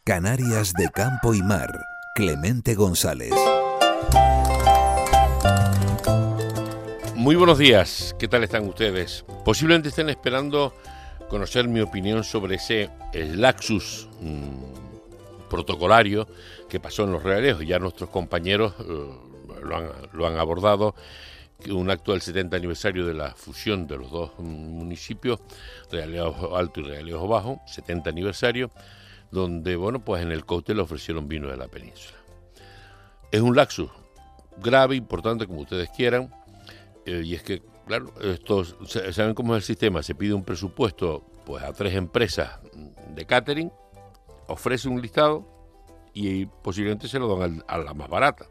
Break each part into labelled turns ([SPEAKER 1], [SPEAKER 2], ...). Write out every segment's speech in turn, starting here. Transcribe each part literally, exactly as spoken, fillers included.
[SPEAKER 1] Canarias de campo y mar. Clemente González.
[SPEAKER 2] Muy buenos días, ¿qué tal están ustedes? Posiblemente estén esperando conocer mi opinión sobre ese laxus mmm, protocolario que pasó en Los Realejos. Ya nuestros compañeros uh, lo, han, lo han abordado, un acto del setenta aniversario de la fusión de los dos municipios, Realejos Alto y Realejos Bajo, setenta aniversario, donde, bueno, pues en el cóctel ofrecieron vino de la península. Es un laxus grave, importante, como ustedes quieran, eh, y es que, claro, estos, ¿saben cómo es el sistema? Se pide un presupuesto pues a tres empresas de catering, ofrece un listado y posiblemente se lo dan a la más barata.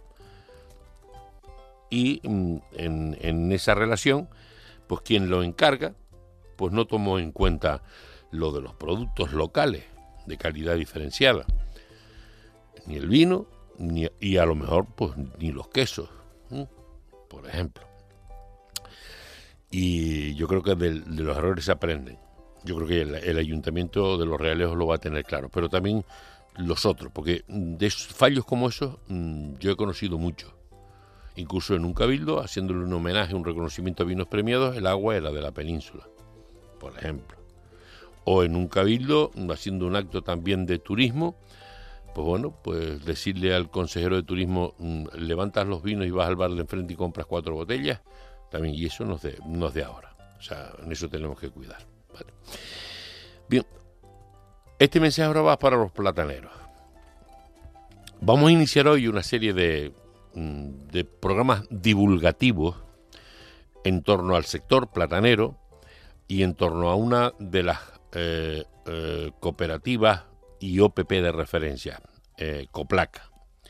[SPEAKER 2] Y en, en esa relación, pues quien lo encarga, pues no tomó en cuenta lo de los productos locales de calidad diferenciada, ni el vino, ni, y a lo mejor pues ni los quesos, ¿eh? Por ejemplo. Y yo creo que de, de los errores se aprenden. Yo creo que el, el Ayuntamiento de Los Realejos lo va a tener claro, pero también los otros, porque de fallos como esos yo he conocido muchos. Incluso en un cabildo, haciéndole un homenaje, un reconocimiento a vinos premiados, el agua era de la península, por ejemplo. O en un cabildo, haciendo un acto también de turismo, pues bueno, pues decirle al consejero de turismo, levantas los vinos y vas al bar de enfrente y compras cuatro botellas, también, y eso no es de, no es de ahora. O sea, en eso tenemos que cuidar. Vale. Bien, este mensaje ahora va para los plataneros. Vamos a iniciar hoy una serie de, de programas divulgativos en torno al sector platanero y en torno a una de las Eh, eh, cooperativas y O P P de referencia, eh, Coplaca.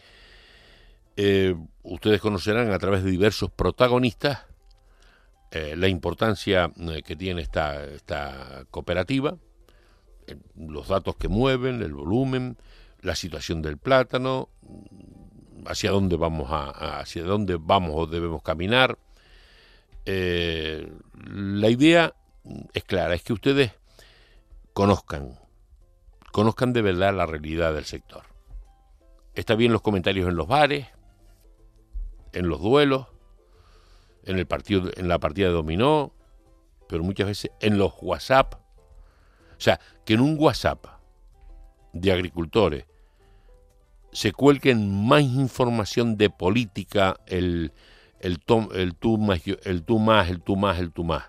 [SPEAKER 2] Eh, ustedes conocerán a través de diversos protagonistas eh, la importancia eh, que tiene esta, esta cooperativa, eh, los datos que mueven, el volumen, la situación del plátano, hacia dónde vamos a, a hacia dónde vamos o debemos caminar. Eh, la idea es clara, es que ustedes conozcan, conozcan de verdad la realidad del sector. Está bien los comentarios en los bares, en los duelos, en el partido, en la partida de dominó, pero muchas veces en los WhatsApp. O sea, que en un WhatsApp de agricultores se cuelguen más información de política, el, el, tom, el tú más, el tú más, el tú más, el tú más.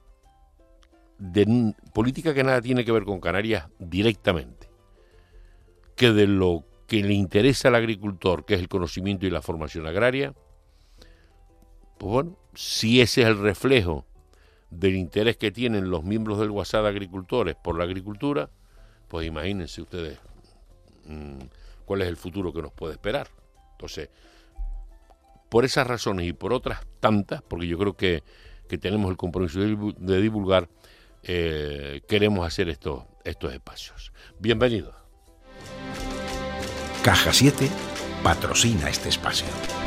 [SPEAKER 2] De política que nada tiene que ver con Canarias directamente, que de lo que le interesa al agricultor, que es el conocimiento y la formación agraria, pues bueno, si ese es el reflejo del interés que tienen los miembros del WhatsApp de agricultores por la agricultura, pues imagínense ustedes mmm, cuál es el futuro que nos puede esperar. Entonces, por esas razones y por otras tantas, porque yo creo que, que tenemos el compromiso de, de divulgar, Eh, queremos hacer estos, estos espacios. Bienvenidos.
[SPEAKER 1] Caja siete patrocina este espacio.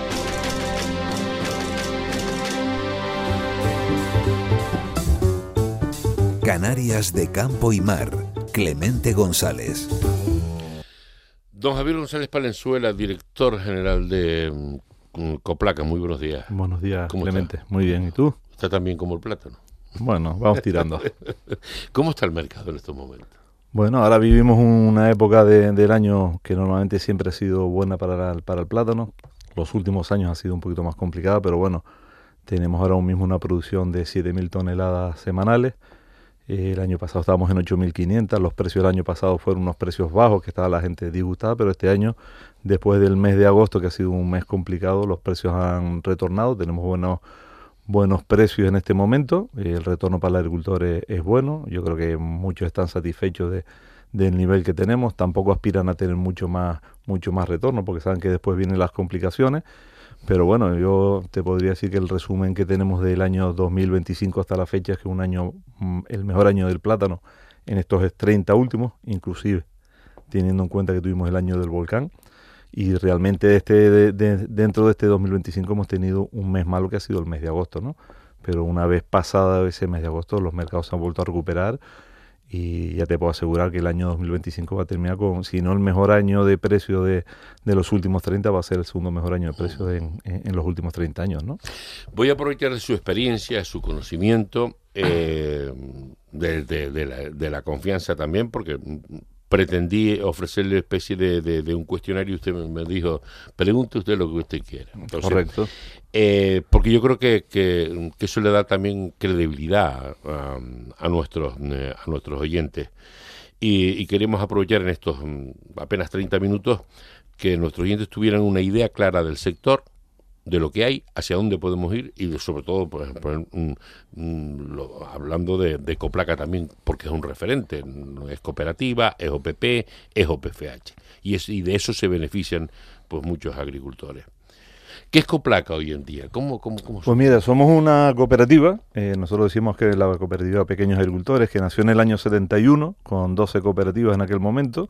[SPEAKER 1] Canarias de campo y mar. Clemente González.
[SPEAKER 2] Don Javier González Palenzuela, director general de um, Coplaca. Muy buenos días.
[SPEAKER 3] Buenos días,
[SPEAKER 2] ¿Cómo
[SPEAKER 3] Clemente.
[SPEAKER 2] está?
[SPEAKER 3] Muy bien. ¿Y tú?
[SPEAKER 2] Está tan bien como el plátano.
[SPEAKER 3] Bueno, vamos tirando.
[SPEAKER 2] ¿Cómo está el mercado en estos momentos?
[SPEAKER 3] Bueno, ahora vivimos una época de, del año que normalmente siempre ha sido buena para el, para el plátano. Los últimos años ha sido un poquito más complicada, pero bueno, tenemos ahora mismo una producción de siete mil toneladas semanales. Eh, el año pasado estábamos en ocho mil quinientas. Los precios del año pasado fueron unos precios bajos, que estaba la gente disgustada, pero este año, después del mes de agosto, que ha sido un mes complicado, los precios han retornado. Tenemos buenos buenos precios en este momento, el retorno para el agricultor es, es bueno, yo creo que muchos están satisfechos de, del nivel que tenemos, tampoco aspiran a tener mucho más mucho más retorno porque saben que después vienen las complicaciones, pero bueno, yo te podría decir que el resumen que tenemos del año dos mil veinticinco hasta la fecha es que un año, el mejor año del plátano en estos treinta últimos, inclusive teniendo en cuenta que tuvimos el año del volcán. Y realmente este de, de, dentro de este dos mil veinticinco hemos tenido un mes malo que ha sido el mes de agosto, ¿no? Pero una vez pasada ese mes de agosto los mercados se han vuelto a recuperar y ya te puedo asegurar que el año dos mil veinticinco va a terminar con, si no el mejor año de precio de, de los últimos treinta, va a ser el segundo mejor año de precio en, en, en los últimos treinta años, ¿no?
[SPEAKER 2] Voy a aprovechar de su experiencia, de su conocimiento, eh, de, de, de, la, de la confianza también, porque pretendí ofrecerle especie de, de, de un cuestionario y usted me, me dijo, pregunte usted lo que usted quiera. Entonces,
[SPEAKER 3] correcto.
[SPEAKER 2] Eh, porque yo creo que, que, que eso le da también credibilidad a, a, nuestros, eh, a nuestros oyentes. Y, y queremos aprovechar en estos apenas treinta minutos que nuestros oyentes tuvieran una idea clara del sector, de lo que hay, hacia dónde podemos ir y de, sobre todo pues, pues, mm, mm, lo, hablando de, de Coplaca también, porque es un referente, es cooperativa, es O P P, es O P F H y, es, y de eso se benefician pues muchos agricultores. ¿Qué es Coplaca hoy en día? ¿Cómo, cómo, cómo
[SPEAKER 3] pues mira, somos una cooperativa, eh, nosotros decimos que la cooperativa de pequeños agricultores, que nació en el año setenta y uno, con doce cooperativas en aquel momento,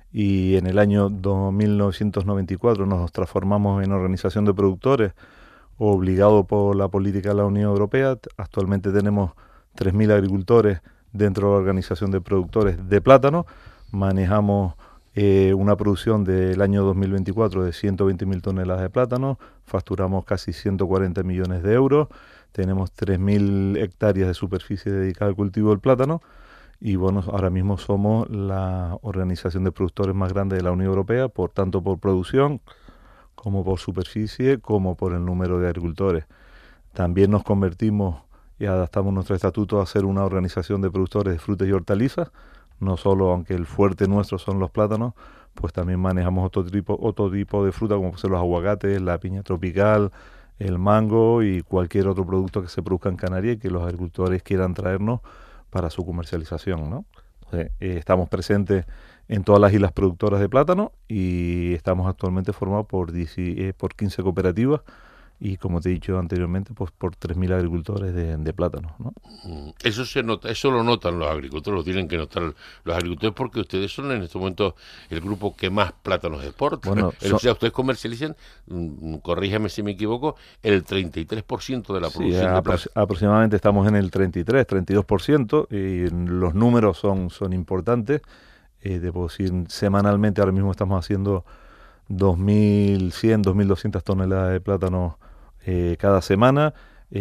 [SPEAKER 3] y en el año mil novecientos noventa y cuatro nos transformamos en organización de productores obligado por la política de la Unión Europea. Actualmente tenemos tres mil agricultores dentro de la organización de productores de plátano. Manejamos eh, una producción del año dos mil veinticuatro de ciento veinte mil toneladas de plátano, facturamos casi ciento cuarenta millones de euros, tenemos tres mil hectáreas de superficie dedicada al cultivo del plátano. Y bueno, ahora mismo somos la organización de productores más grande de la Unión Europea, por tanto por producción, como por superficie, como por el número de agricultores. También nos convertimos y adaptamos nuestro estatuto a ser una organización de productores de frutas y hortalizas, no solo, aunque el fuerte nuestro son los plátanos, pues también manejamos otro tipo, otro tipo de fruta, como son los aguacates, la piña tropical, el mango y cualquier otro producto que se produzca en Canarias y que los agricultores quieran traernos para su comercialización, ¿no? Entonces, eh, estamos presentes en todas las islas productoras de plátano y estamos actualmente formados por, diez, eh, por quince cooperativas y, como te he dicho anteriormente, pues por tres mil agricultores de, de plátano, ¿no?
[SPEAKER 2] Eso se nota, eso lo notan los agricultores, lo tienen que notar los agricultores porque ustedes son en este momento el grupo que más plátanos exporta. Bueno, so, o sea, ustedes comercializan, corríjame si me equivoco, el treinta y tres por ciento de la producción
[SPEAKER 3] sí,
[SPEAKER 2] de
[SPEAKER 3] plátano. Aproximadamente estamos en el treinta y tres, treinta y dos por ciento y los números son, son importantes. Eh, debo decir, semanalmente ahora mismo estamos haciendo dos mil cien, dos mil doscientas toneladas de plátano eh, cada semana.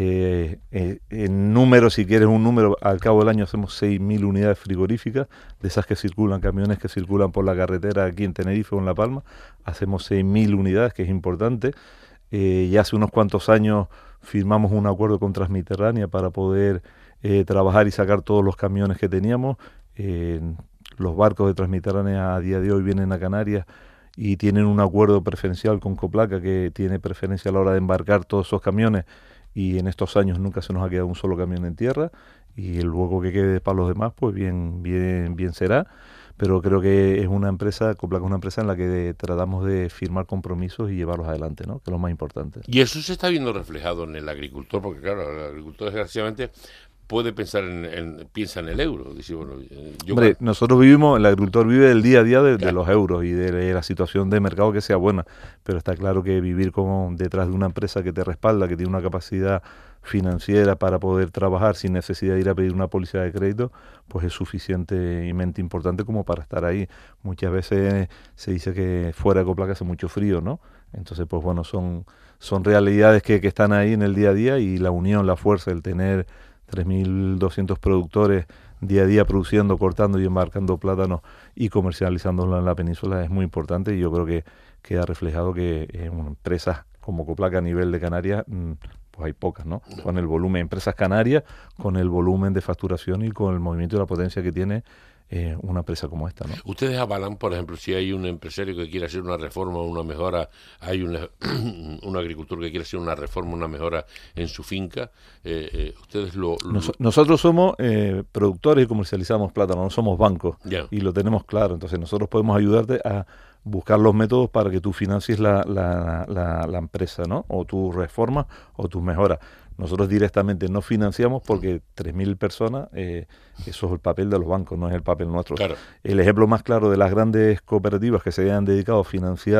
[SPEAKER 3] Eh, eh, en número, si quieres un número, al cabo del año hacemos seis mil unidades frigoríficas, de esas que circulan, camiones que circulan por la carretera aquí en Tenerife o en La Palma, hacemos seis mil unidades, que es importante. Eh, y hace unos cuantos años firmamos un acuerdo con Transmiterránea para poder eh, trabajar y sacar todos los camiones que teníamos. Eh, los barcos de Transmiterránea a día de hoy vienen a Canarias y tienen un acuerdo preferencial con Coplaca, que tiene preferencia a la hora de embarcar todos esos camiones, y en estos años nunca se nos ha quedado un solo camión en tierra, y el luego que quede para los demás, pues bien, bien, bien será. Pero creo que es una empresa, Coplaca es una empresa en la que tratamos de firmar compromisos y llevarlos adelante, ¿no? Que es lo más importante.
[SPEAKER 2] Y eso se está viendo reflejado en el agricultor, porque claro, el agricultor desgraciadamente puede pensar en, en piensa en el euro. Dice, bueno, yo
[SPEAKER 3] Hombre,
[SPEAKER 2] para...
[SPEAKER 3] nosotros vivimos, el agricultor vive del día a día de, claro. de los euros y de, de la situación de mercado que sea buena, pero está claro que vivir como detrás de una empresa que te respalda, que tiene una capacidad financiera para poder trabajar sin necesidad de ir a pedir una póliza de crédito, pues es suficientemente importante como para estar ahí. Muchas veces se dice que fuera de Coplaca hace mucho frío, ¿no? Entonces, pues bueno, son, son realidades que, que están ahí en el día a día, y la unión, la fuerza, el tener tres mil doscientos productores día a día produciendo, cortando y embarcando plátanos y comercializándolo en la península es muy importante, y yo creo que queda reflejado que en eh, empresas como Coplaca a nivel de Canarias pues hay pocas, ¿no? Con el volumen, empresas canarias, con el volumen de facturación y con el movimiento y la potencia que tiene eh, una empresa como esta, ¿no?
[SPEAKER 2] Ustedes avalan, por ejemplo, si hay un empresario que quiere hacer una reforma o una mejora, hay una, un agricultor que quiere hacer una reforma, una mejora en su finca, eh, eh, ustedes lo... lo...
[SPEAKER 3] Nos, nosotros somos eh, productores y comercializamos plátano, no somos bancos,
[SPEAKER 2] yeah.
[SPEAKER 3] y lo tenemos claro, entonces nosotros podemos ayudarte a buscar los métodos para que tú financies la, la, la, la empresa, ¿no? O tus reformas o tus mejoras. Nosotros directamente no financiamos porque tres mil personas, eh, eso es el papel de los bancos, no es el papel nuestro.
[SPEAKER 2] Claro.
[SPEAKER 3] El ejemplo más claro de las grandes cooperativas que se hayan dedicado a financiar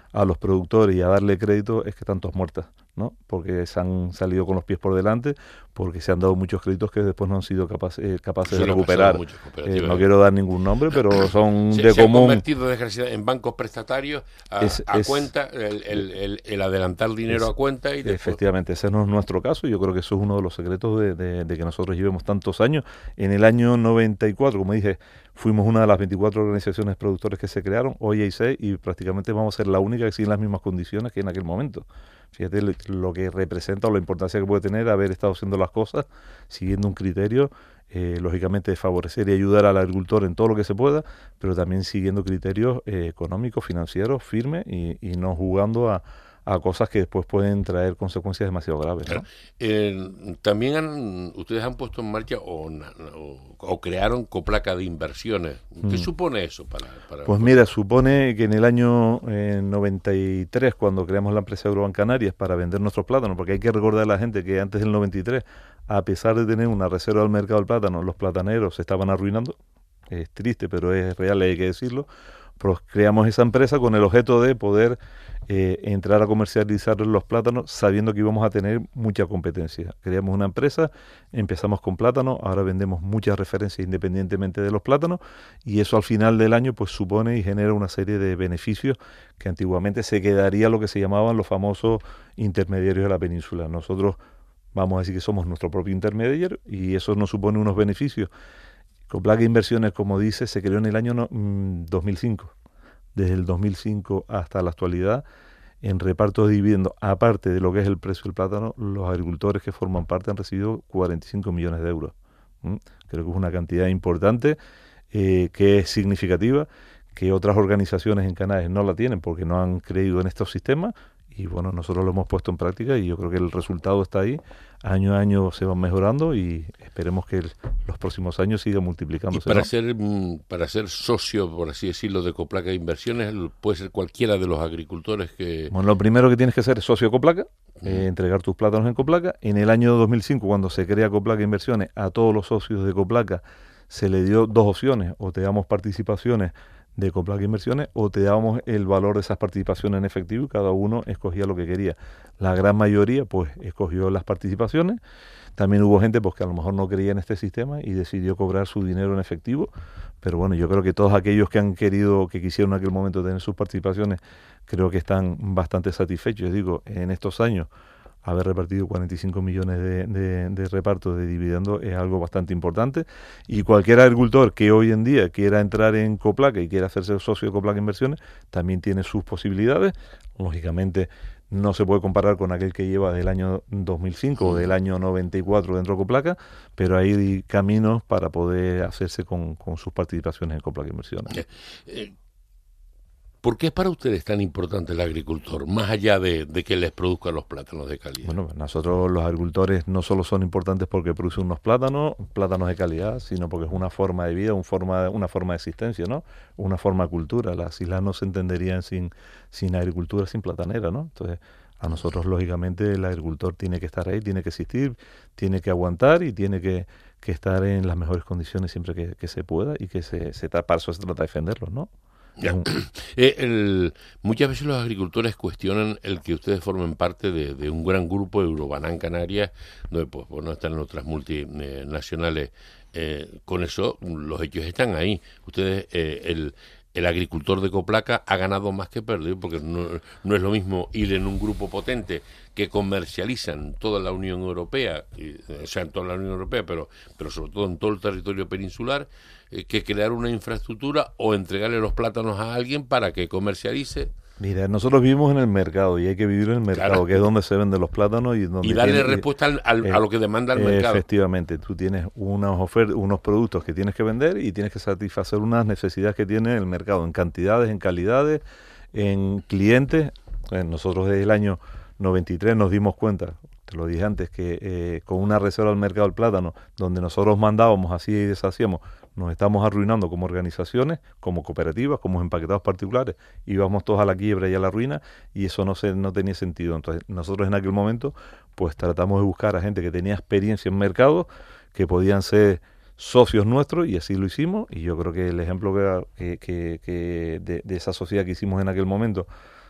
[SPEAKER 3] a los productores y a darle crédito es que están todas muertas, ¿no? Porque se han salido con los pies por delante, porque se han dado muchos créditos que después no han sido capaces, eh, capaces
[SPEAKER 2] Sí,
[SPEAKER 3] de recuperar. Eh, no quiero dar ningún nombre, pero son
[SPEAKER 2] se,
[SPEAKER 3] de
[SPEAKER 2] se
[SPEAKER 3] común.
[SPEAKER 2] Se han convertido desgraciadamente en bancos prestatarios a,
[SPEAKER 3] es,
[SPEAKER 2] a
[SPEAKER 3] es,
[SPEAKER 2] cuenta, el, el, el, el adelantar dinero
[SPEAKER 3] es,
[SPEAKER 2] a cuenta. Y
[SPEAKER 3] efectivamente, ese no es nuestro caso. Yo creo que eso es uno de los secretos de, de, de que nosotros llevemos tantos años. En el año noventa y cuatro, como dije, fuimos una de las veinticuatro organizaciones productores que se crearon. Hoy hay seis y prácticamente vamos a ser la única que sigue las mismas condiciones que en aquel momento. Fíjate lo que representa o la importancia que puede tener haber estado haciendo las cosas siguiendo un criterio, eh, lógicamente, de favorecer y ayudar al agricultor en todo lo que se pueda, pero también siguiendo criterios eh, económicos, financieros, firmes y, y no jugando a, a cosas que después pueden traer consecuencias demasiado graves, ¿no?
[SPEAKER 2] Eh, también han, ustedes han puesto en marcha o, o, o crearon Coplaca de inversiones. ¿Qué mm. supone eso? para, para
[SPEAKER 3] Pues mira, supone que en el año eh, noventa y tres, cuando creamos la empresa Eurobank Canarias para vender nuestros plátanos, porque hay que recordar a la gente que antes del noventa y tres, a pesar de tener una reserva del mercado del plátano, los plataneros se estaban arruinando. Es triste, pero es real, hay que decirlo. Pues creamos esa empresa con el objeto de poder eh, entrar a comercializar los plátanos sabiendo que íbamos a tener mucha competencia. Creamos una empresa, empezamos con plátano, ahora vendemos muchas referencias independientemente de los plátanos y eso al final del año pues supone y genera una serie de beneficios que antiguamente se quedaría lo que se llamaban los famosos intermediarios de la península. Nosotros vamos a decir que somos nuestro propio intermediario y eso nos supone unos beneficios. Coplaca Inversiones, como dice, se creó en el año no, mmm, dos mil cinco. Desde el dos mil cinco hasta la actualidad, en reparto de dividendos, aparte de lo que es el precio del plátano, los agricultores que forman parte han recibido cuarenta y cinco millones de euros. ¿Mm? Creo que es una cantidad importante, eh, que es significativa, que otras organizaciones en Canarias no la tienen porque no han creído en estos sistemas. Y bueno, nosotros lo hemos puesto en práctica y yo creo que el resultado está ahí. Año a año se van mejorando y esperemos que el, los próximos años siga multiplicándose.
[SPEAKER 2] Y para,
[SPEAKER 3] ¿no?
[SPEAKER 2] ser, para ser socio, por así decirlo, de Coplaca Inversiones, puede ser cualquiera de los agricultores que...
[SPEAKER 3] Bueno, lo primero que tienes que hacer es socio de Coplaca, eh, entregar tus plátanos en Coplaca. En el año dos mil cinco, cuando se crea Coplaca Inversiones, a todos los socios de Coplaca se le dio dos opciones: o te damos participaciones de Coplaca Inversiones o te dábamos el valor de esas participaciones en efectivo y cada uno escogía lo que quería. La gran mayoría pues escogió las participaciones. También hubo gente pues que a lo mejor no creía en este sistema y decidió cobrar su dinero en efectivo, pero bueno, yo creo que todos aquellos que han querido, que quisieron en aquel momento tener sus participaciones, creo que están bastante satisfechos. Digo, en estos años haber repartido cuarenta y cinco millones de, de, de repartos de dividendos es algo bastante importante y cualquier agricultor que hoy en día quiera entrar en Coplaca y quiera hacerse socio de Coplaca Inversiones también tiene sus posibilidades. Lógicamente no se puede comparar con aquel que lleva del año dos mil cinco o del año noventa y cuatro dentro de Coplaca, pero hay caminos para poder hacerse con, con sus participaciones en Coplaca Inversiones.
[SPEAKER 2] Eh, eh. ¿Por qué es para ustedes tan importante el agricultor, más allá de, de que les produzca los plátanos de calidad?
[SPEAKER 3] Bueno, nosotros los agricultores no solo son importantes porque producen unos plátanos, plátanos de calidad, sino porque es una forma de vida, un forma, una forma de existencia, ¿no? Una forma de cultura. Las islas no se entenderían sin, sin agricultura, sin platanera, ¿no? Entonces, a nosotros, lógicamente, el agricultor tiene que estar ahí, tiene que existir, tiene que aguantar y tiene que, que estar en las mejores condiciones siempre que, que se pueda y que se, se para eso se trata de defenderlos, ¿no?
[SPEAKER 2] Ya. Eh, el, muchas veces los agricultores cuestionan el que ustedes formen parte de, de un gran grupo de Eurobank Canarias, donde pues, pues no están otras multinacionales. Eh, con eso los hechos están ahí. Ustedes, eh, el, el agricultor de Coplaca ha ganado más que perdido, porque no, no es lo mismo ir en un grupo potente que comercializan toda la Unión Europea, y, o sea, en toda la Unión Europea, pero, pero sobre todo en todo el territorio peninsular, eh, que crear una infraestructura o entregarle los plátanos a alguien para que comercialice.
[SPEAKER 3] Mira, nosotros vivimos en el mercado y hay que vivir en el mercado, claro, que es donde se venden los plátanos y donde
[SPEAKER 2] y darle
[SPEAKER 3] tiene,
[SPEAKER 2] respuesta al, al, eh, a lo que demanda el
[SPEAKER 3] eh,
[SPEAKER 2] mercado.
[SPEAKER 3] Efectivamente, tú tienes unos ofertas, unos productos que tienes que vender y tienes que satisfacer unas necesidades que tiene el mercado en cantidades, en calidades, en clientes. Eh, nosotros desde el año noventa y tres nos dimos cuenta, te lo dije antes, que eh, con una reserva del mercado del plátano, donde nosotros mandábamos así y deshacíamos, nos estamos arruinando como organizaciones, como cooperativas, como empaquetados particulares, íbamos todos a la quiebra y a la ruina, y eso no se, no tenía sentido. Entonces nosotros en aquel momento pues tratamos de buscar a gente que tenía experiencia en mercado, que podían ser socios nuestros, y así lo hicimos, y yo creo que el ejemplo que, que, que de, de esa sociedad que hicimos en aquel momento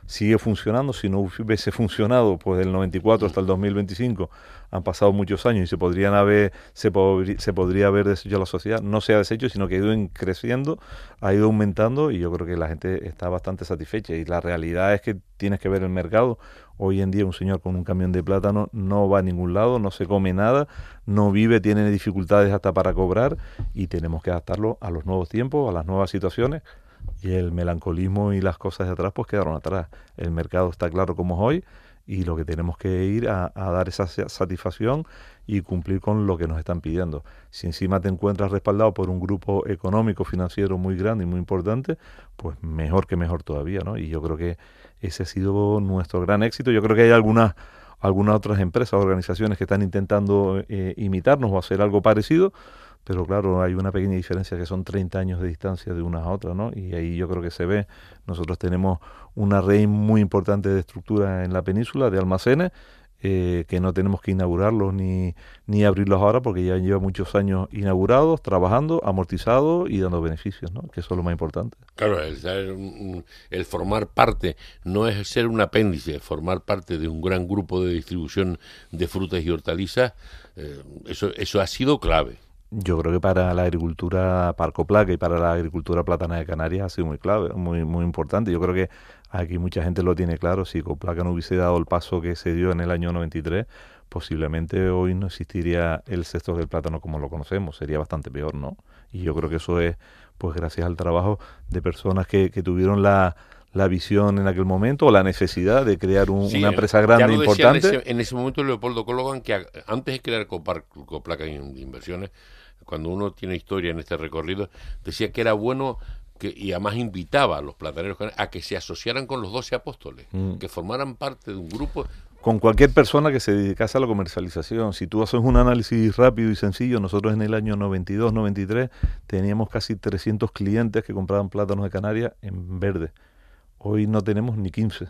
[SPEAKER 3] sigue funcionando. Si no hubiese funcionado, pues del noventa y cuatro hasta el dos mil veinticinco han pasado muchos años y se podrían haber, se, podri, se podría haber deshecho la sociedad. No se ha deshecho, sino que ha ido creciendo, ha ido aumentando, y yo creo que la gente está bastante satisfecha. Y la realidad es que tienes que ver el mercado. Hoy en día un señor con un camión de plátano no va a ningún lado, no se come nada, no vive, tiene dificultades hasta para cobrar, y tenemos que adaptarlo a los nuevos tiempos, a las nuevas situaciones. Y el melancolismo y las cosas de atrás pues quedaron atrás. El mercado está claro como es hoy, y lo que tenemos que ir a, a dar esa satisfacción y cumplir con lo que nos están pidiendo. Si encima te encuentras respaldado por un grupo económico, financiero muy grande y muy importante, pues mejor que mejor todavía, ¿no? Y yo creo que ese ha sido nuestro gran éxito. Yo creo que hay algunas algunas otras empresas, organizaciones que están intentando eh, imitarnos o hacer algo parecido, pero claro, hay una pequeña diferencia, que son treinta años de distancia de unas a otras, ¿no? Y ahí yo creo que se ve. Nosotros tenemos una red muy importante de estructura en la península, de almacenes, eh, que no tenemos que inaugurarlos ni, ni abrirlos ahora, porque ya lleva muchos años inaugurados, trabajando, amortizados y dando beneficios, ¿no? Que eso es lo más importante.
[SPEAKER 2] Claro, el, el formar parte no es ser un apéndice, es formar parte de un gran grupo de distribución de frutas y hortalizas. Eh, eso, eso ha sido clave.
[SPEAKER 3] Yo creo que para la agricultura Parcoplaca y para la agricultura plátana de Canarias ha sido muy clave, muy muy importante. Yo creo que aquí mucha gente lo tiene claro. Si Coplaca no hubiese dado el paso que se dio en el año noventa y tres, posiblemente hoy no existiría el sector del plátano como lo conocemos. Sería bastante peor, ¿no? Y yo creo que eso es pues gracias al trabajo de personas que, que tuvieron la la visión en aquel momento, o la necesidad de crear un, sí, una empresa grande e importante.
[SPEAKER 2] En ese, en ese momento Leopoldo Cologan, que a, antes de crear Copar, Coplaca de Inversiones, cuando uno tiene historia en este recorrido, decía que era bueno, que, y además invitaba a los plataneros a que se asociaran con los doce apóstoles, mm. que formaran parte de un grupo.
[SPEAKER 3] Con cualquier persona que se dedicase a la comercialización. Si tú haces un análisis rápido y sencillo, nosotros en el año noventa y dos, noventa y tres teníamos casi trescientos clientes que compraban plátanos de Canarias en verde. Hoy no tenemos ni quince.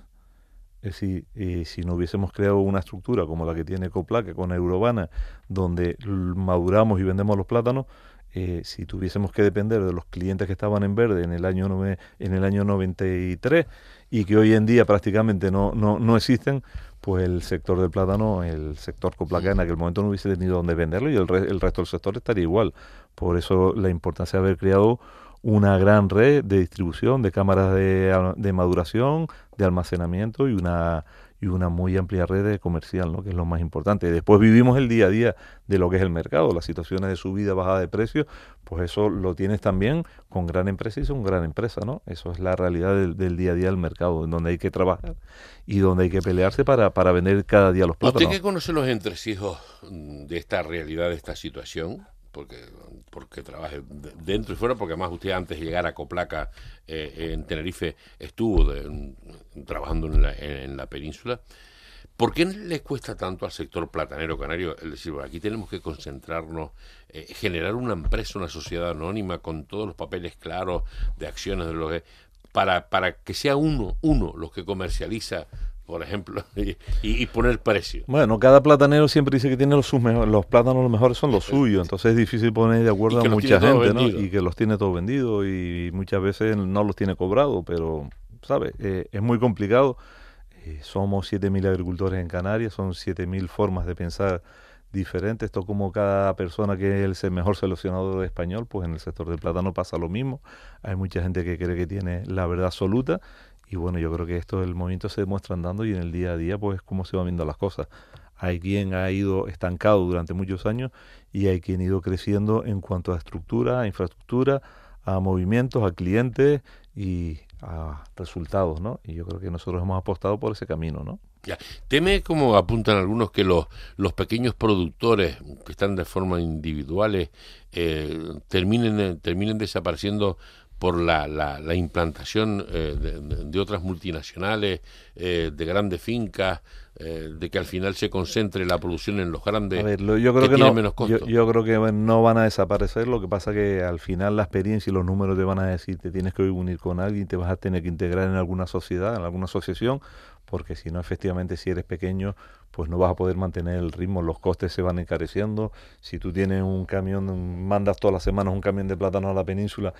[SPEAKER 3] Es decir, eh, si no hubiésemos creado una estructura como la que tiene Coplaca con Eurobana, donde maduramos y vendemos los plátanos, eh, si tuviésemos que depender de los clientes que estaban en verde en el año nove, en el año noventa y tres, y que hoy en día prácticamente no, no, no existen, pues el sector del plátano, el sector Coplaca en aquel momento no hubiese tenido dónde venderlo, y el, re, el resto del sector estaría igual. Por eso la importancia de haber creado una gran red de distribución, de cámaras de, de maduración, de almacenamiento, y una y una muy amplia red de comercial, ¿no? Que es lo más importante. Después vivimos el día a día de lo que es el mercado, las situaciones de subida, bajada de precios, pues eso lo tienes también con gran empresa y con gran empresa, ¿no? Eso es la realidad del, del día a día del mercado, en donde hay que trabajar y donde hay que pelearse para, para vender cada día los plátanos.
[SPEAKER 2] ¿Usted que conoce los entresijos de esta realidad, de esta situación? Porque, porque trabaje dentro y fuera, porque además usted antes de llegar a Coplaca eh, en Tenerife estuvo de, trabajando en la, en, en la península. ¿Por qué le cuesta tanto al sector platanero canario? Es decir, bueno, aquí tenemos que concentrarnos, eh, generar una empresa, una sociedad anónima con todos los papeles claros de acciones de los que, para, para que sea uno, uno los que comercializa, por ejemplo, y, y poner precio.
[SPEAKER 3] Bueno, cada platanero siempre dice que tiene los, sus mejores, los plátanos los mejores son los suyos, entonces es difícil poner de acuerdo a mucha gente, ¿no? Y que los tiene todos vendidos y muchas veces no los tiene cobrados, pero, ¿sabes? Eh, es muy complicado. Eh, somos siete mil agricultores en Canarias, son siete mil formas de pensar diferentes. Esto como cada persona que es el mejor seleccionador de español, pues en el sector del plátano pasa lo mismo. Hay mucha gente que cree que tiene la verdad absoluta. Y bueno, yo creo que esto, el movimiento se demuestra andando, y en el día a día, pues, cómo se van viendo las cosas. Hay quien ha ido estancado durante muchos años y hay quien ha ido creciendo en cuanto a estructura, a infraestructura, a movimientos, a clientes y a resultados, ¿no? Y yo creo que nosotros hemos apostado por ese camino, ¿no?
[SPEAKER 2] Ya. Teme, como apuntan algunos, que los, los pequeños productores que están de forma individuales eh, terminen, terminen desapareciendo por la, la, la implantación eh, de, de otras multinacionales, eh, de grandes fincas, eh, de que al final se concentre la producción en los grandes.
[SPEAKER 3] A ver, lo, yo creo que, que no, menos costo. Yo, yo creo que bueno, no van a desaparecer. Lo que pasa que al final la experiencia y los números te van a decir, te tienes que unir con alguien, te vas a tener que integrar en alguna sociedad, en alguna asociación, porque si no, efectivamente, si eres pequeño, pues no vas a poder mantener el ritmo, los costes se van encareciendo. Si tú tienes un camión, mandas todas las semanas un camión de plátanos a la península,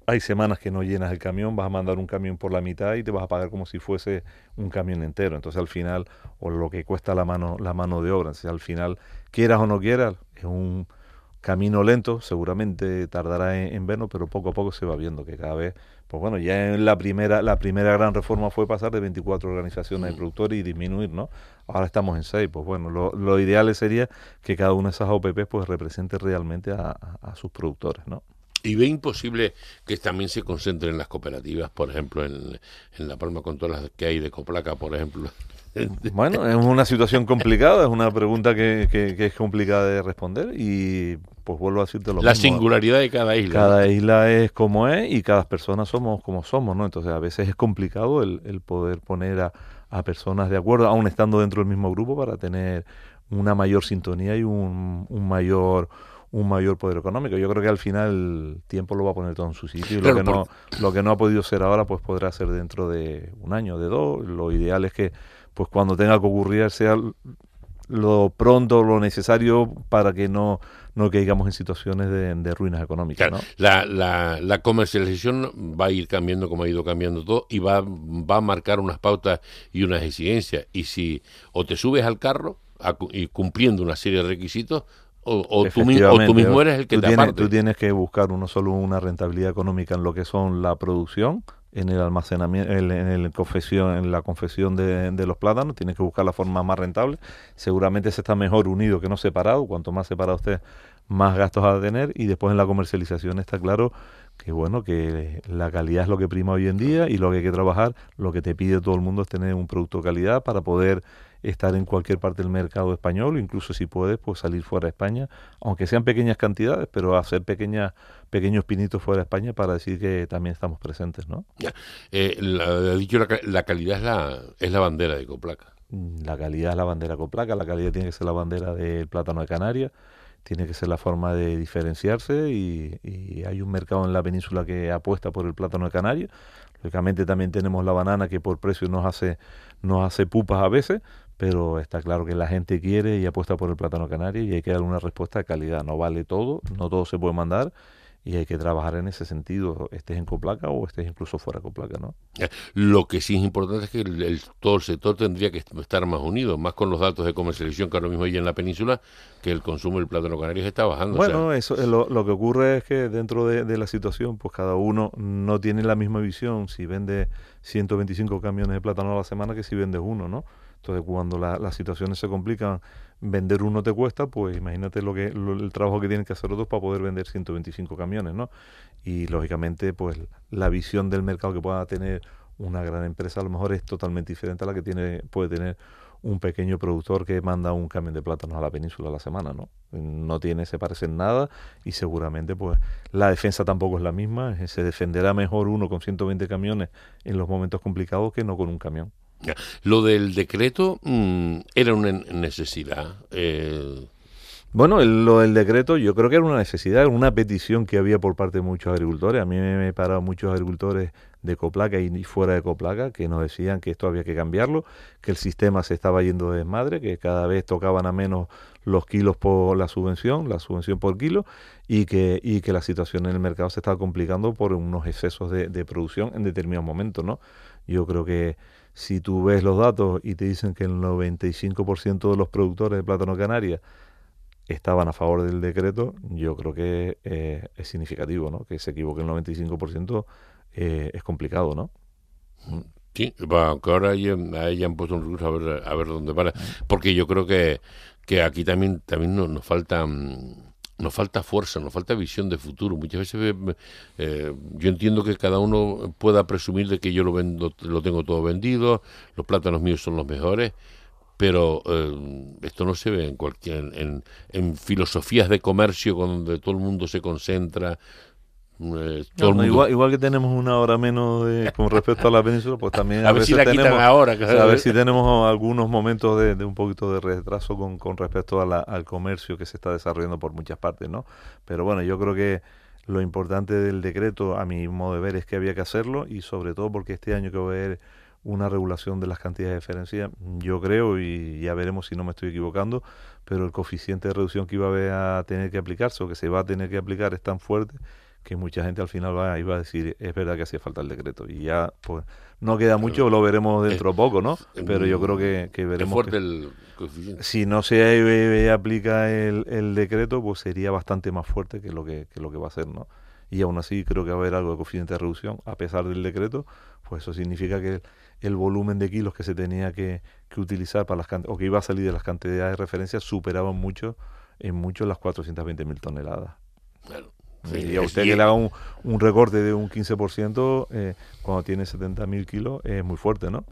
[SPEAKER 3] hay semanas que no llenas el camión, vas a mandar un camión por la mitad y te vas a pagar como si fuese un camión entero. Entonces al final, o lo que cuesta la mano, la mano de obra. Entonces, al final, quieras o no quieras, es un camino lento, seguramente tardará en, en vernos, pero poco a poco se va viendo que cada vez, pues bueno, ya en la primera, la primera gran reforma fue pasar de veinticuatro organizaciones de productores y disminuir, ¿no? Ahora estamos en seis, pues bueno, lo, lo ideal sería que cada una de esas O P P pues represente realmente a, a, a sus productores, ¿no?
[SPEAKER 2] ¿Y ve imposible que también se concentren las cooperativas, por ejemplo, en, en La Palma con todas las que hay de Coplaca, por ejemplo?
[SPEAKER 3] Bueno, es una situación complicada, es una pregunta que, que, que es complicada de responder y pues vuelvo a decirte lo
[SPEAKER 2] La
[SPEAKER 3] mismo.
[SPEAKER 2] singularidad de cada isla.
[SPEAKER 3] Cada
[SPEAKER 2] ¿no?
[SPEAKER 3] isla es como es y cada persona somos como somos, ¿no? Entonces a veces es complicado el, el poder poner a, a personas de acuerdo, aún estando dentro del mismo grupo, para tener una mayor sintonía y un, un mayor un mayor poder económico. Yo creo que al final el tiempo lo va a poner todo en su sitio y
[SPEAKER 2] Claro,
[SPEAKER 3] lo que no
[SPEAKER 2] por...
[SPEAKER 3] lo que no ha podido ser ahora pues podrá ser dentro de un año, de dos. Lo ideal es que pues cuando tenga que ocurrir sea lo pronto, lo necesario para que no, no caigamos en situaciones de, de ruinas económicas.
[SPEAKER 2] Claro,
[SPEAKER 3] ¿no?
[SPEAKER 2] la, la, la comercialización va a ir cambiando como ha ido cambiando todo y va, va a marcar unas pautas y unas exigencias. Y si o te subes al carro a, y cumpliendo una serie de requisitos, o, o, tú, o tú mismo eres el que
[SPEAKER 3] tú
[SPEAKER 2] te
[SPEAKER 3] tienes,
[SPEAKER 2] aparte.
[SPEAKER 3] Tú tienes que buscar no solo una rentabilidad económica en lo que son la producción, en el almacenamiento, en, el confesión, en la confección de, de los plátanos, tienes que buscar la forma más rentable. Seguramente se está mejor unido que no separado. Cuanto más separado esté, más gastos va a tener. Y después en la comercialización está claro que bueno, que la calidad es lo que prima hoy en día y lo que hay que trabajar, lo que te pide todo el mundo es tener un producto de calidad para poder estar en cualquier parte del mercado español, incluso si puedes, pues salir fuera de España, aunque sean pequeñas cantidades, pero hacer pequeñas, pequeños pinitos fuera de España para decir que también estamos presentes, ¿no?
[SPEAKER 2] Ya. Eh, la, dicho, la, la calidad es la, es la bandera de Coplaca.
[SPEAKER 3] La calidad es la bandera Coplaca, la calidad tiene que ser la bandera del plátano de Canarias, tiene que ser la forma de diferenciarse y, y hay un mercado en la península que apuesta por el plátano de Canarias. Lógicamente también tenemos la banana que por precio nos hace, nos hace pupas a veces, pero está claro que la gente quiere y apuesta por el plátano canario y hay que dar una respuesta de calidad. No vale todo, no todo se puede mandar y hay que trabajar en ese sentido, estés en Coplaca o estés incluso fuera de Coplaca, ¿no?
[SPEAKER 2] Lo que sí es importante es que el, el, todo el sector tendría que estar más unido, más con los datos de comercialización que ahora mismo hay en la península, que el consumo del plátano canario está bajando.
[SPEAKER 3] Bueno,
[SPEAKER 2] o sea,
[SPEAKER 3] eso lo, lo que ocurre es que dentro de, de la situación, pues cada uno no tiene la misma visión si vende ciento veinticinco camiones de plátano a la semana que si vendes uno, ¿no? Entonces, cuando la, las situaciones se complican, vender uno te cuesta, pues imagínate lo que lo, el trabajo que tienen que hacer otros para poder vender ciento veinticinco camiones, ¿no? Y lógicamente, pues la visión del mercado que pueda tener una gran empresa a lo mejor es totalmente diferente a la que tiene puede tener un pequeño productor que manda un camión de plátanos a la península a la semana, ¿no? No tiene, se parece en nada y seguramente, pues la defensa tampoco es la misma. Se defenderá mejor uno con ciento veinte camiones en los momentos complicados que no con un camión.
[SPEAKER 2] Lo del decreto mmm, era una necesidad. Eh...
[SPEAKER 3] Bueno, el, lo del decreto yo creo que era una necesidad, una petición que había por parte de muchos agricultores. A mí me he parado muchos agricultores de Coplaca y fuera de Coplaca que nos decían que esto había que cambiarlo, que el sistema se estaba yendo de desmadre, que cada vez tocaban a menos los kilos por la subvención, la subvención por kilo, y que, y que la situación en el mercado se estaba complicando por unos excesos de, de producción en determinados momentos, ¿no? Yo creo que si tú ves los datos y te dicen que el noventa y cinco por ciento de los productores de plátano Canarias estaban a favor del decreto, yo creo que eh, es significativo, ¿no? Que se equivoque el noventa y cinco por ciento eh, es complicado, ¿no?
[SPEAKER 2] Sí, aunque ahora hayan puesto un recurso a ver, a ver dónde para, porque yo creo que, que aquí también, también nos, nos falta... Nos falta fuerza, nos falta visión de futuro. Muchas veces eh, yo entiendo que cada uno pueda presumir de que yo lo vendo, lo tengo todo vendido, los plátanos míos son los mejores, pero eh, esto no se ve en cualquier en, en filosofías de comercio donde todo el mundo se concentra. Eh, todo
[SPEAKER 3] no,
[SPEAKER 2] el mundo...
[SPEAKER 3] igual, igual que tenemos una hora menos de, con respecto a la península, pues también a,
[SPEAKER 2] a ver
[SPEAKER 3] veces
[SPEAKER 2] si la
[SPEAKER 3] tenemos,
[SPEAKER 2] quitan ahora. Que...
[SPEAKER 3] a ver si tenemos algunos momentos de, de un poquito de retraso con, con respecto a la, al comercio que se está desarrollando por muchas partes, ¿no? Pero bueno, yo creo que lo importante del decreto, a mi modo de ver, es que había que hacerlo y sobre todo porque este año que va a haber una regulación de las cantidades de diferencia, yo creo, y ya veremos si no me estoy equivocando, pero el coeficiente de reducción que iba a, haber a tener que aplicarse o que se va a tener que aplicar es tan fuerte que mucha gente al final va, iba a decir, es verdad que hacía falta el decreto. Y ya, pues, no queda mucho, lo veremos dentro de poco, ¿no? Pero yo creo que, que veremos...
[SPEAKER 2] Es fuerte
[SPEAKER 3] que,
[SPEAKER 2] el coeficiente.
[SPEAKER 3] Si no se eh, aplica el, el decreto, pues sería bastante más fuerte que lo que, que lo que va a ser, ¿no? Y aún así creo que va a haber algo de coeficiente de reducción, a pesar del decreto, pues eso significa que el, el volumen de kilos que se tenía que, que utilizar para las o que iba a salir de las cantidades de referencia superaban mucho, en mucho las cuatrocientas veinte mil toneladas.
[SPEAKER 2] Claro.
[SPEAKER 3] Sí, y
[SPEAKER 2] sí,
[SPEAKER 3] a usted que le haga un, un recorte de un quince por ciento eh, cuando tiene setenta mil kilos es muy fuerte, ¿no?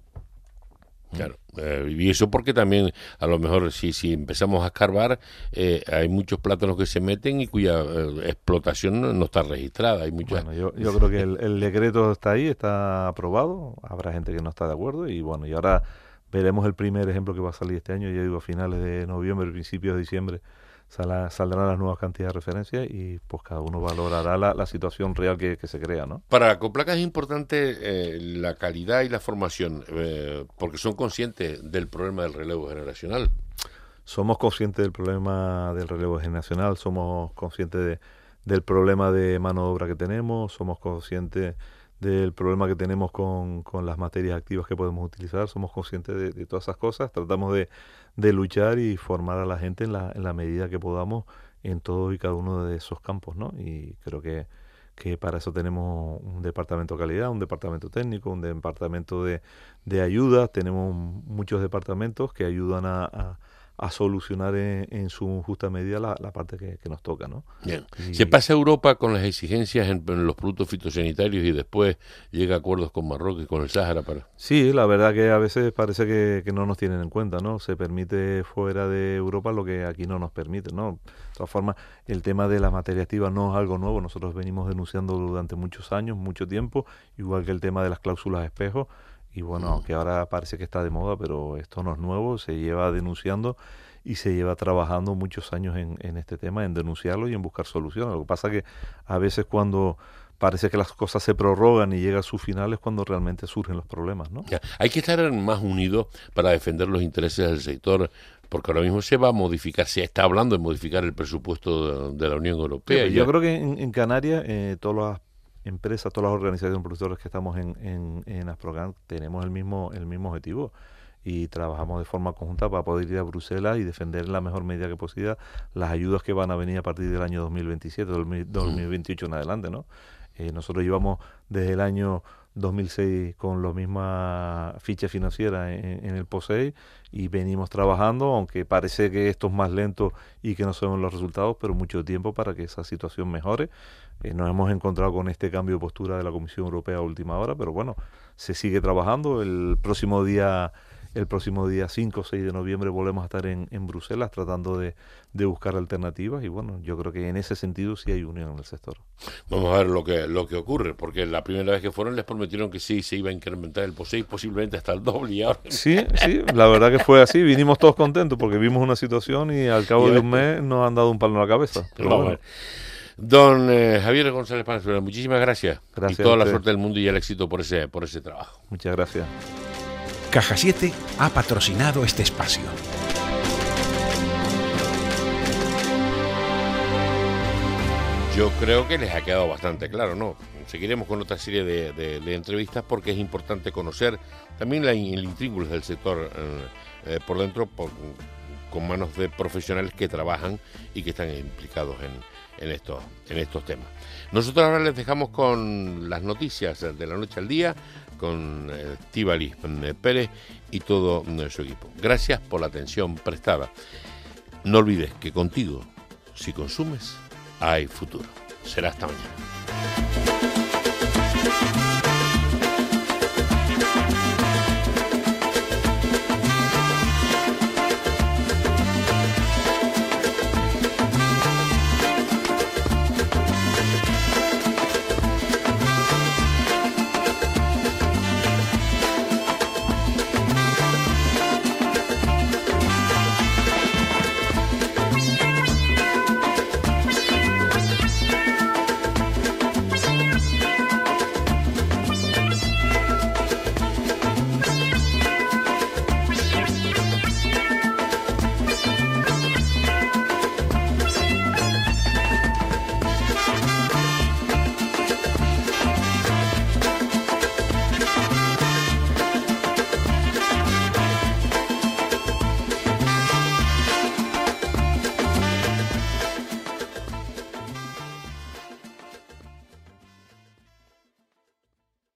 [SPEAKER 2] Claro, eh, y eso porque también a lo mejor si, si empezamos a escarbar eh, hay muchos plátanos que se meten y cuya eh, explotación no, no está registrada. Hay muchas...
[SPEAKER 3] Bueno, yo, yo creo que el, el decreto está ahí, está aprobado, habrá gente que no está de acuerdo y bueno, y ahora veremos el primer ejemplo que va a salir este año, ya digo, a finales de noviembre, principios de diciembre. Sala, saldrán las nuevas cantidades de referencia y pues cada uno valorará la, la situación real que, que se crea, ¿no?
[SPEAKER 2] Para Coplaca es importante eh, la calidad y la formación, eh, porque son conscientes del problema del relevo generacional.
[SPEAKER 3] Somos conscientes del problema del relevo generacional, somos conscientes de, del problema de mano de obra que tenemos, somos conscientes del problema que tenemos con, con las materias activas que podemos utilizar, somos conscientes de, de todas esas cosas, tratamos de, de luchar y formar a la gente en la, en la medida que podamos en todos y cada uno de esos campos, ¿no? Y creo que, que para eso tenemos un departamento de calidad, un departamento técnico, un departamento de, de ayuda, tenemos muchos departamentos que ayudan a, a a solucionar en, en su justa medida la, la parte que, que nos toca, ¿no?
[SPEAKER 2] Bien.
[SPEAKER 3] Y...
[SPEAKER 2] Se pasa a Europa con las exigencias en, en los productos fitosanitarios y después llega a acuerdos con Marruecos y con el Sáhara para...
[SPEAKER 3] Sí, la verdad que a veces parece que, que no nos tienen en cuenta, ¿no? Se permite fuera de Europa lo que aquí no nos permite, ¿no? De todas formas, el tema de la materia activa no es algo nuevo, nosotros venimos denunciando durante muchos años, mucho tiempo, igual que el tema de las cláusulas espejo. Y bueno, aunque ahora parece que está de moda, pero esto no es nuevo, se lleva denunciando y se lleva trabajando muchos años en, en este tema, en denunciarlo y en buscar soluciones. Lo que pasa que a veces cuando parece que las cosas se prorrogan y llega a su final es cuando realmente surgen los problemas, ¿no?
[SPEAKER 2] Ya. Hay que estar más unidos para defender los intereses del sector, porque ahora mismo se va a modificar, se está hablando de modificar el presupuesto de, de la Unión Europea.
[SPEAKER 3] Sí, yo creo que en, en Canarias eh, todas las empresas, todas las organizaciones productoras que estamos en, en, en Asprogan tenemos el mismo, el mismo objetivo y trabajamos de forma conjunta para poder ir a Bruselas y defender en la mejor medida que posible las ayudas que van a venir a partir del año dos mil veintisiete, dos mil veintiocho en adelante, ¿no? Eh, nosotros llevamos desde el año dos mil seis con la misma ficha financiera en, en el POSEI y venimos trabajando, aunque parece que esto es más lento y que no se ven los resultados, pero mucho tiempo para que esa situación mejore. Eh, nos hemos encontrado con este cambio de postura de la Comisión Europea a última hora, pero bueno, se sigue trabajando. El próximo día el próximo día cinco o seis de noviembre volvemos a estar en, en Bruselas tratando de, de buscar alternativas y bueno, yo creo que en ese sentido sí hay unión en el sector.
[SPEAKER 2] Vamos a ver lo que lo que ocurre, porque la primera vez que fueron les prometieron que sí se iba a incrementar el POSEI posiblemente hasta el doble y ahora...
[SPEAKER 3] Sí, sí, la verdad que fue así, vinimos todos contentos porque vimos una situación y al cabo de un mes nos han dado un palo en la cabeza. Pero
[SPEAKER 2] Vamos
[SPEAKER 3] bueno.
[SPEAKER 2] a ver. Don eh, Javier González Panezuela, muchísimas gracias.
[SPEAKER 3] Gracias
[SPEAKER 2] y toda
[SPEAKER 3] a
[SPEAKER 2] la
[SPEAKER 3] usted.
[SPEAKER 2] suerte del mundo y el éxito por ese por ese trabajo.
[SPEAKER 3] Muchas gracias.
[SPEAKER 1] Caja siete ha patrocinado este espacio.
[SPEAKER 2] Yo creo que les ha quedado bastante claro, ¿no? Seguiremos con otra serie de, de, de entrevistas porque es importante conocer también la, el intríngulis del sector eh, eh, por dentro, por, con manos de profesionales que trabajan y que están implicados en, en, estos, en estos temas. Nosotros ahora les dejamos con las noticias de la noche al día, con eh, Estíbaliz Pérez y todo eh, su equipo. Gracias por la atención prestada. No olvides que contigo, si consumes, hay futuro. Será hasta mañana.